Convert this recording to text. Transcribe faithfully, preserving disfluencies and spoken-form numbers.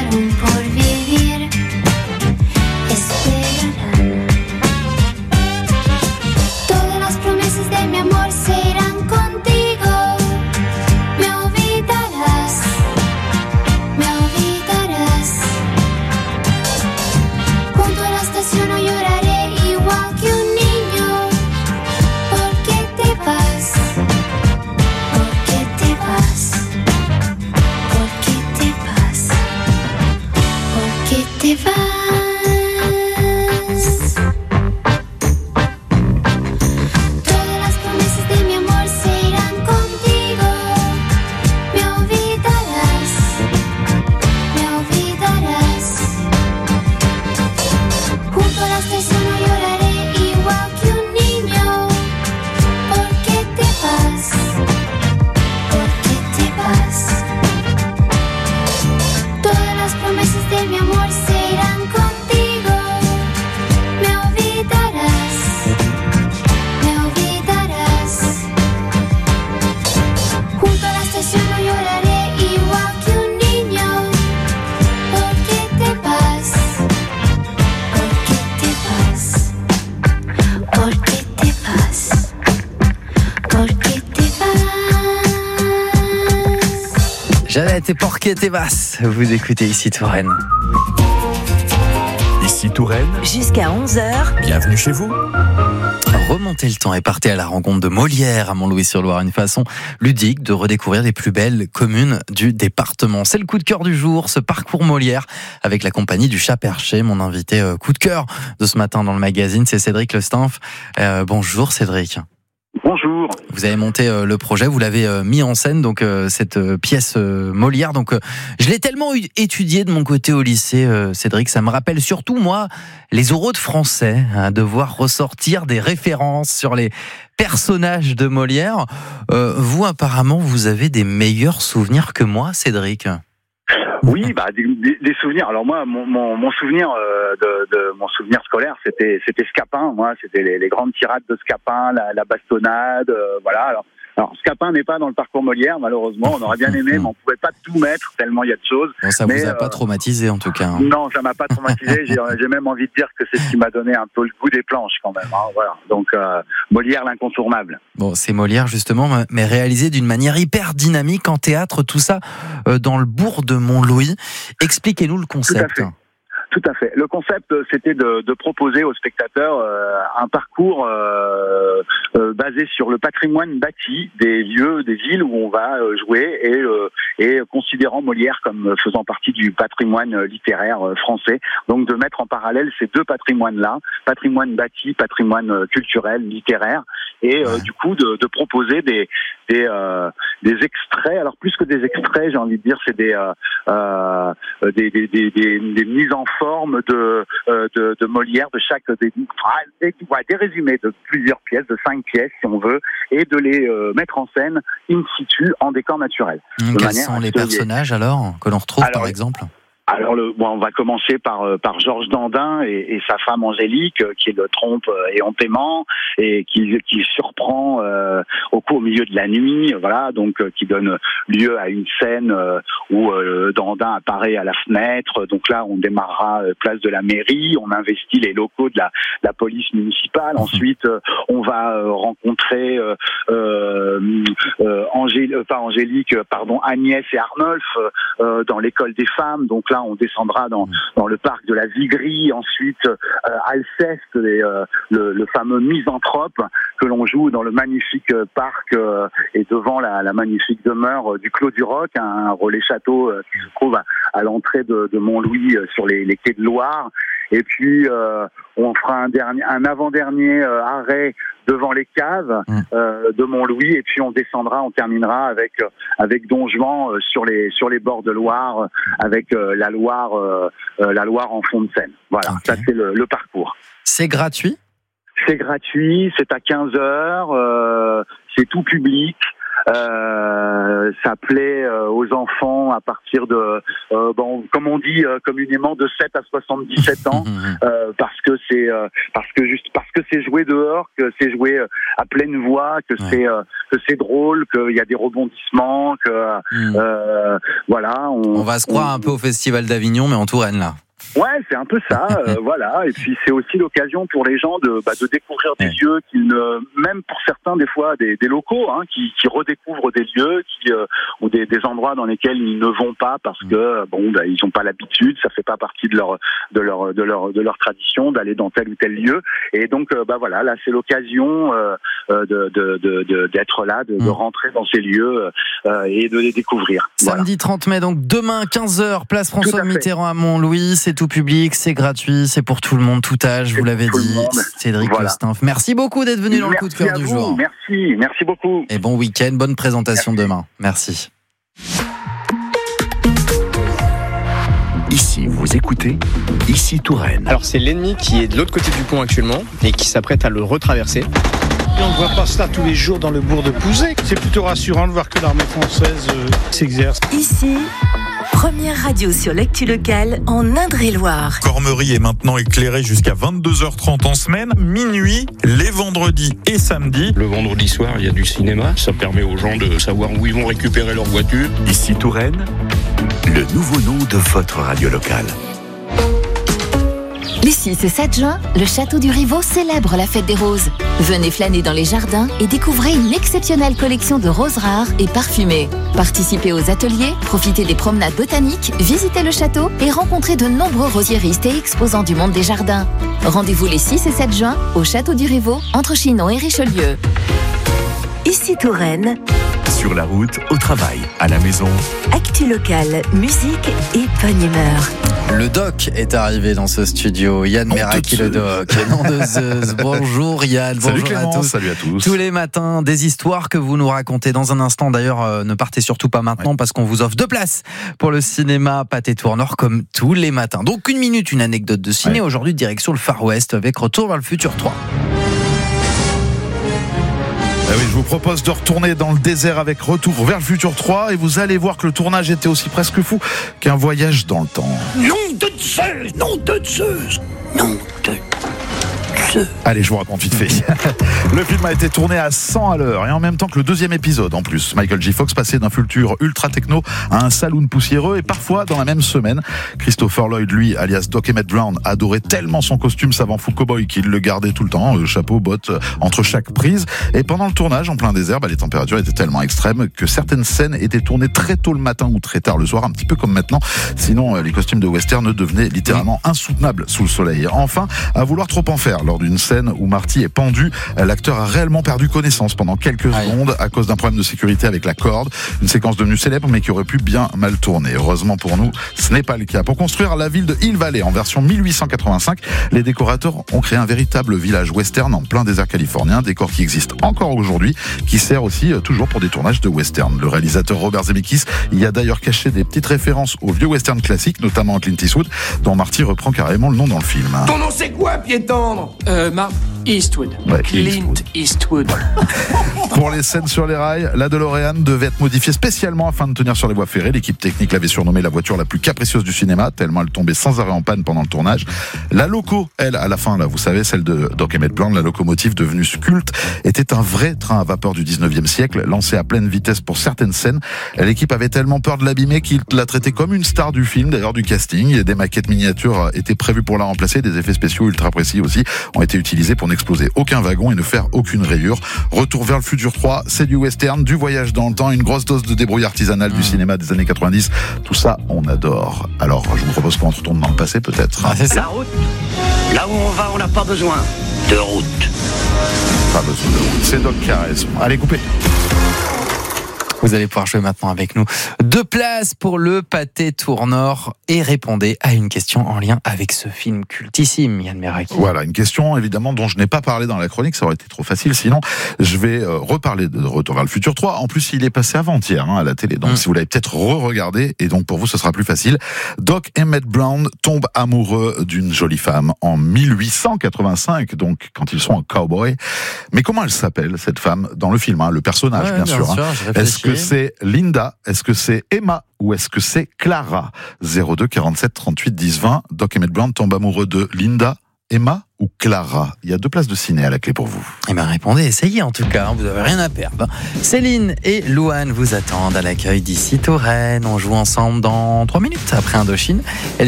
un porvenir esperarán. Todas las promesas de mi amor se irán contigo. Me olvidarás, me olvidarás. Junto a la estación no lloraré igual que un niño. ¿Por qué te vas? ¿Por qué te vas? ¿Por qué te vas? ¿Por qué te vas? Todas las promesas de mi amor se irán contigo. Me olvidarás, me olvidarás. Junto a la estación no lloraré igual que un niño. ¿Por qué te vas? ¿Por qué te vas? Todas las promesas de mi amor se irán contigo. Me olvidarás, me olvidarás. Junto a la estación no lloraré igual que un niño. ¿Por qué te vas? ¿Por qué te vas? ¿Por qué te vas? ¿Por qué te vas? Jeannette et Porquet et Vas, vous écoutez ici Touraine. Ici Touraine, Jusqu'à onze heures, bienvenue chez vous. Remontez le temps et partez à la rencontre de Molière à Montlouis-sur-Loire, une façon ludique de redécouvrir les plus belles communes du département. C'est le coup de cœur du jour, ce parcours Molière avec la compagnie du Chat Perché. Mon invité euh, coup de cœur de ce matin dans le magazine, c'est Cédric Le Stinf. Euh, bonjour Cédric. Bonjour. Vous avez monté euh, le projet, vous l'avez euh, mis en scène, donc euh, cette euh, pièce euh, Molière. Donc, euh, je l'ai tellement eu- étudié de mon côté au lycée, euh, Cédric. Ça me rappelle surtout moi les oraux de français, hein, devoir ressortir des références sur les personnages de Molière. Euh, vous, apparemment, vous avez des meilleurs souvenirs que moi, Cédric. Oui, bah des, des, des souvenirs. Alors moi, mon, mon, mon souvenir euh, de, de mon souvenir scolaire, c'était c'était Scapin. Moi, c'était les, les grandes tirades de Scapin, la, la bastonnade, euh, voilà. Alors, alors Scapin n'est pas dans le parcours Molière, malheureusement. On aurait bien aimé, mais on pouvait pas tout mettre tellement il y a de choses. Bon, ça mais, vous a euh, pas traumatisé en tout cas. Hein. Non, ça m'a pas traumatisé. j'ai, j'ai même envie de dire que c'est ce qui m'a donné un peu le goût des planches quand même. Hein, voilà. Donc euh, Molière l'incontournable. Bon, c'est Molière justement, mais réalisé d'une manière hyper dynamique en théâtre, tout ça euh, dans le bourg de Montlouis. Expliquez-nous le concept. Tout à fait. Tout à fait. Le concept, c'était de, de proposer aux spectateurs euh, un parcours euh, euh, basé sur le patrimoine bâti des lieux, des villes où on va euh, jouer et, euh, et considérant Molière comme faisant partie du patrimoine littéraire euh, français. Donc de mettre en parallèle ces deux patrimoines-là, patrimoine bâti, patrimoine culturel, littéraire, et euh, du coup de, de proposer des des, euh, des extraits. Alors plus que des extraits, j'ai envie de dire, c'est des euh, euh, des, des, des, des, des mises en forme de, euh, de, de Molière, de chaque des, des, des résumés de plusieurs pièces, de cinq pièces si on veut, et de les euh, mettre en scène in situ en décor naturel. Mmh, quels sont les personnages alors que l'on retrouve alors, par exemple? Alors, le, bon, on va commencer par euh, par Georges Dandin et, et sa femme Angélique, euh, qui le trompe euh, éhontément et qui qui surprend euh, au cours au milieu de la nuit, voilà, donc euh, qui donne lieu à une scène euh, où euh, Dandin apparaît à la fenêtre. Donc là, on démarrera euh, place de la mairie, on investit les locaux de la, la police municipale. Ensuite, euh, on va euh, rencontrer euh, euh, euh, Angé- euh, pas Angélique, pardon, Agnès et Arnolphe euh, dans l'école des femmes. Donc là, on descendra dans, dans le parc de la Vigrie, ensuite euh, Alceste, les, euh, le, le fameux misanthrope que l'on joue dans le magnifique parc euh, et devant la, la magnifique demeure du Clos du Roc, un relais château euh, qui se trouve à, à l'entrée de, de Montlouis euh, sur les, les quais de Loire. Et puis euh, on fera un dernier, un avant-dernier euh, arrêt devant les caves euh, de Montlouis, et puis on descendra, on terminera avec euh, avec Don Juan euh, sur les sur les bords de Loire, euh, avec euh, la Loire euh, euh, la Loire en fond de scène. Voilà, okay. Ça c'est le, le parcours. C'est gratuit ? C'est gratuit, c'est à quinze heures, euh, c'est tout public. Euh, ça plaît euh, aux enfants à partir de, euh, bon, comme on dit euh, communément, de sept à soixante-dix-sept ans, euh, parce que c'est, euh, parce que juste, parce que c'est joué dehors, que c'est joué euh, à pleine voix, que ouais. c'est, euh, que c'est drôle, qu'il y a des rebondissements, que, mmh. euh, voilà. On, on va se croire on... un peu au Festival d'Avignon, mais en Touraine là. Ouais, c'est un peu ça, euh, voilà. Et puis c'est aussi l'occasion pour les gens de, bah, de découvrir des ouais. lieux qu'ils ne, même pour certains des fois des, des locaux, hein, qui, qui redécouvrent des lieux, qui euh, ou des, des endroits dans lesquels ils ne vont pas parce que bon, bah, ils n'ont pas l'habitude, ça fait pas partie de leur de leur de leur de leur tradition d'aller dans tel ou tel lieu. Et donc euh, bah voilà, là c'est l'occasion euh, de, de, de, de d'être là, de, mmh. de rentrer dans ces lieux euh, et de les découvrir. Samedi voilà. trente mai, donc demain quinze heures, place François Mitterrand à Montlouis. C'est tout public, c'est gratuit, c'est pour tout le monde, tout âge, vous l'avez dit. Cédric voilà. Lestinf, merci beaucoup d'être venu dans merci le coup de cœur du vous. jour. Merci, merci beaucoup. Et bon week-end, bonne présentation merci. Demain. Merci. Ici, vous écoutez, ici Touraine. Alors c'est l'ennemi qui est de l'autre côté du pont actuellement et qui s'apprête à le retraverser. On ne voit pas cela tous les jours dans le bourg de Pouzet. C'est plutôt rassurant de voir que l'armée française euh, s'exerce. Ici, première radio sur l'actu locale en Indre-et-Loire. Cormery est maintenant éclairée jusqu'à vingt-deux heures trente en semaine, minuit, les vendredis et samedis. Le vendredi soir, il y a du cinéma. Ça permet aux gens de savoir où ils vont récupérer leur voiture. Ici Touraine, le nouveau nom de votre radio locale. Les six et sept juin, le Château du Riveau célèbre la fête des roses. Venez flâner dans les jardins et découvrez une exceptionnelle collection de roses rares et parfumées. Participez aux ateliers, profitez des promenades botaniques, visitez le château et rencontrez de nombreux rosiéristes et exposants du monde des jardins. Rendez-vous les six et sept juin au Château du Riveau, entre Chinon et Richelieu. Ici Touraine. Sur la route, au travail, à la maison. Actu locale, musique et bonne humeur. Le doc est arrivé dans ce studio. Yann Meraki, le doc. Nom de Zeus. Bonjour Yann. Salut bonjour Clément, à tous. salut à tous. Tous les matins, des histoires que vous nous racontez. Dans un instant, d'ailleurs, euh, ne partez surtout pas maintenant ouais. parce qu'on vous offre deux places pour le cinéma Pathé Tourneur comme tous les matins. Donc une minute, une anecdote de ciné. Ouais. Aujourd'hui, direction le Far West avec Retour vers le futur trois. Ah oui, je vous propose de retourner dans le désert avec Retour vers le futur trois et vous allez voir que le tournage était aussi presque fou qu'un voyage dans le temps. Nom de Zeus, nom de Zeus, nom de Zeus. Allez, je vous raconte vite fait. Le film a été tourné à cent à l'heure et en même temps que le deuxième épisode. En plus, Michael J. Fox passait d'un futur ultra techno à un saloon poussiéreux et parfois dans la même semaine. Christopher Lloyd, lui, alias Doc Emmett Brown, adorait tellement son costume savant fou cowboy qu'il le gardait tout le temps, euh, chapeau, bottes, euh, entre chaque prise. Et pendant le tournage, en plein désert, bah, les températures étaient tellement extrêmes que certaines scènes étaient tournées très tôt le matin ou très tard le soir, un petit peu comme maintenant. Sinon, euh, les costumes de western devenaient littéralement insoutenables sous le soleil. Enfin, à vouloir trop en faire, lors d'une scène où Marty est pendu, l'acteur a réellement perdu connaissance pendant quelques Aïe. secondes à cause d'un problème de sécurité avec la corde. Une séquence devenue célèbre mais qui aurait pu bien mal tourner. Heureusement pour nous, ce n'est pas le cas. Pour construire la ville de Hill Valley en version mille huit cent quatre-vingt-cinq, les décorateurs ont créé un véritable village western en plein désert californien, décor qui existe encore aujourd'hui, qui sert aussi euh, toujours pour des tournages de western. Le réalisateur Robert Zemeckis y a d'ailleurs caché des petites références aux vieux westerns classiques, notamment Clint Eastwood, dont Marty reprend carrément le nom dans le film. Ton nom c'est quoi, pied tendre? Euh, Mark Eastwood. Ouais, Clint Eastwood. Pour les scènes sur les rails, la DeLorean devait être modifiée spécialement afin de tenir sur les voies ferrées. L'équipe technique l'avait surnommée la voiture la plus capricieuse du cinéma, tellement elle tombait sans arrêt en panne pendant le tournage. La loco, elle, à la fin, là, vous savez, celle de Doc Emmett Brown, la locomotive devenue culte, était un vrai train à vapeur du dix-neuvième siècle, lancé à pleine vitesse pour certaines scènes. L'équipe avait tellement peur de l'abîmer qu'il l'a traité comme une star du film, d'ailleurs du casting. Des maquettes miniatures étaient prévues pour la remplacer, des effets spéciaux ultra précis aussi ont été utilisés pour n'exploser aucun wagon et ne faire aucune rayure. Retour vers le futur trois, c'est du western, du voyage dans le temps, une grosse dose de débrouille artisanale du cinéma des années quatre-vingt-dix. Tout ça, on adore. Alors, je vous propose qu'on retourne dans le passé, peut-être. Ah, c'est ça. La route, là où on va, on n'a pas besoin de route. Pas besoin de route. C'est Doc Carès. Allez, coupez. Vous allez pouvoir jouer maintenant avec nous. Deux places pour le pâté Tour-Nord et répondez à une question en lien avec ce film cultissime, Yann Meraki. Voilà, une question évidemment dont je n'ai pas parlé dans la chronique, ça aurait été trop facile. Sinon, je vais euh, reparler de Retour vers le futur trois. En plus, il est passé avant-hier hein, à la télé, donc mmh. si vous l'avez peut-être re-regardé, et donc pour vous, ce sera plus facile. Doc Emmett Brown tombe amoureux d'une jolie femme en mille huit cent quatre-vingt-cinq, donc quand ils sont en cowboy. Mais comment elle s'appelle cette femme dans le film, hein, le personnage ouais, bien, bien sûr. sûr hein. Est-ce que c'est Linda? Est-ce que c'est Emma? Ou est-ce que c'est Clara? zéro deux quarante-sept trente-huit dix vingt. Doc Emmett Brown tombe amoureux de Linda, Emma ou Clara? Il y a deux places de ciné à la clé pour vous. Eh bien répondez, essayez en tout cas, hein, vous n'avez rien à perdre. Céline et Louane vous attendent à l'accueil d'ici Touraine. On joue ensemble dans trois minutes après Indochine. Elle